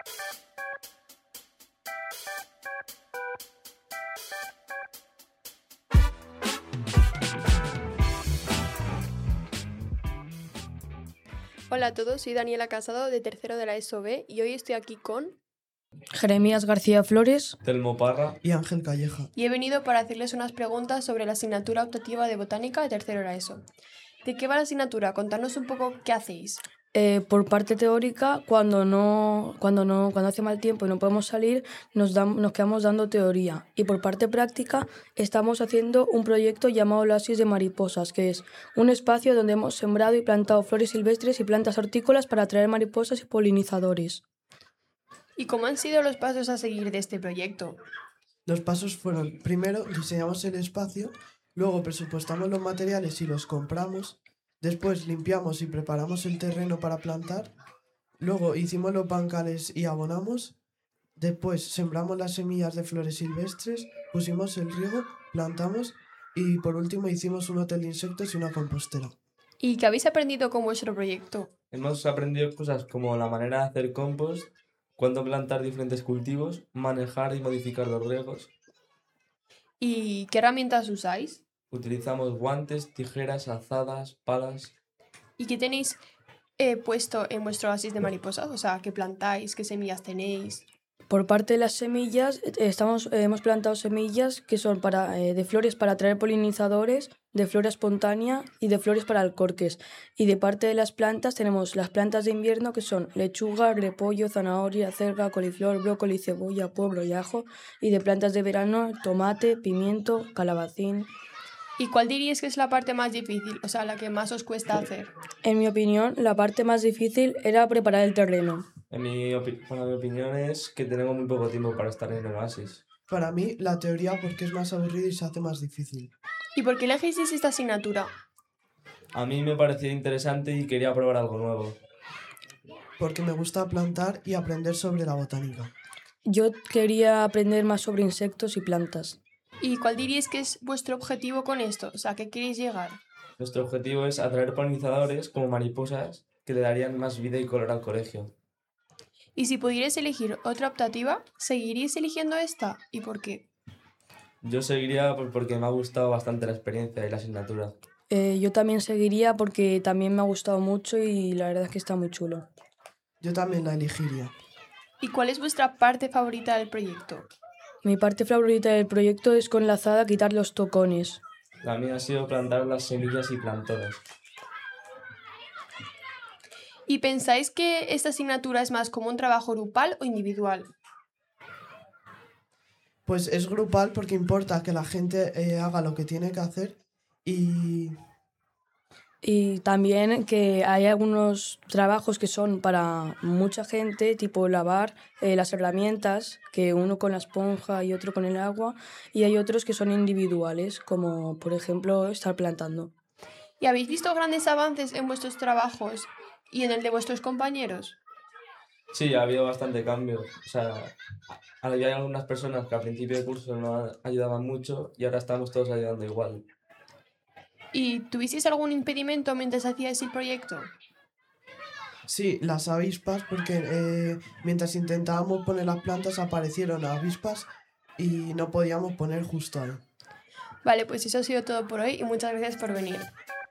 Hola a todos, soy Daniela Casado de tercero de la ESO B y hoy estoy aquí con... Jeremías García Flores, Telmo Parra y Ángel Calleja. Y he venido para hacerles unas preguntas sobre la asignatura optativa de botánica de tercero de la ESO. ¿De qué va la asignatura? Contadnos un poco qué hacéis. por parte teórica, cuando hace mal tiempo y no podemos salir, nos quedamos dando teoría. Y por parte práctica, estamos haciendo un proyecto llamado Oasis de Mariposas, que es un espacio donde hemos sembrado y plantado flores silvestres y plantas hortícolas para atraer mariposas y polinizadores. ¿Y cómo han sido los pasos a seguir de este proyecto? Los pasos fueron, primero diseñamos el espacio, luego presupuestamos los materiales y los compramos, después limpiamos y preparamos el terreno para plantar, luego hicimos los bancales y abonamos, después sembramos las semillas de flores silvestres, pusimos el riego, plantamos y por último hicimos un hotel de insectos y una compostera. ¿Y qué habéis aprendido con vuestro proyecto? hemos aprendido cosas como la manera de hacer compost, cuándo plantar diferentes cultivos, manejar y modificar los riegos. ¿Y qué herramientas usáis? Utilizamos guantes, tijeras, azadas, palas. ¿Y qué tenéis puesto en vuestro oasis de mariposas? O sea, ¿qué plantáis? ¿Qué semillas tenéis? Por parte de las semillas, hemos plantado semillas que son de flores para atraer polinizadores, de flora espontánea y de flores para alcorques. Y de parte de las plantas tenemos las plantas de invierno que son lechuga, repollo, zanahoria, acelga, coliflor, brócoli, cebolla, pueblo y ajo. Y de plantas de verano, tomate, pimiento, calabacín. ¿Y cuál diríais que es la parte más difícil? O sea, la que más os cuesta hacer. En mi opinión, la parte más difícil era preparar el terreno. Mi opinión es que tenemos muy poco tiempo para estar en el oasis. Para mí, la teoría porque es más aburrida y se hace más difícil. ¿Y por qué elegisteis esta asignatura? A mí me pareció interesante y quería probar algo nuevo. Porque me gusta plantar y aprender sobre la botánica. Yo quería aprender más sobre insectos y plantas. ¿Y cuál diríais que es vuestro objetivo con esto? O sea, ¿a qué queréis llegar? Nuestro objetivo es atraer polinizadores como mariposas que le darían más vida y color al colegio. Y si pudierais elegir otra optativa, ¿seguiríais eligiendo esta? ¿Y por qué? Yo seguiría porque me ha gustado bastante la experiencia y la asignatura. Yo también seguiría porque también me ha gustado mucho y la verdad es que está muy chulo. Yo también la elegiría. ¿Y cuál es vuestra parte favorita del proyecto? Mi parte favorita del proyecto es con la azada quitar los tocones. La mía ha sido plantar las semillas y plantones. ¿Y pensáis que esta asignatura es más como un trabajo grupal o individual? Pues es grupal porque importa que la gente haga lo que tiene que hacer y también que hay algunos trabajos que son para mucha gente, tipo lavar las herramientas, que uno con la esponja y otro con el agua, y hay otros que son individuales, como por ejemplo estar plantando. ¿Y habéis visto grandes avances en vuestros trabajos y en el de vuestros compañeros? Sí, ha habido bastante cambio. O sea, había algunas personas que al principio del curso no ayudaban mucho y ahora estamos todos ayudando igual. ¿Y tuvisteis algún impedimento mientras hacíais el proyecto? sí, las avispas porque mientras intentábamos poner las plantas aparecieron avispas y no podíamos poner justo ahí. Vale, pues eso ha sido todo por hoy y muchas gracias por venir.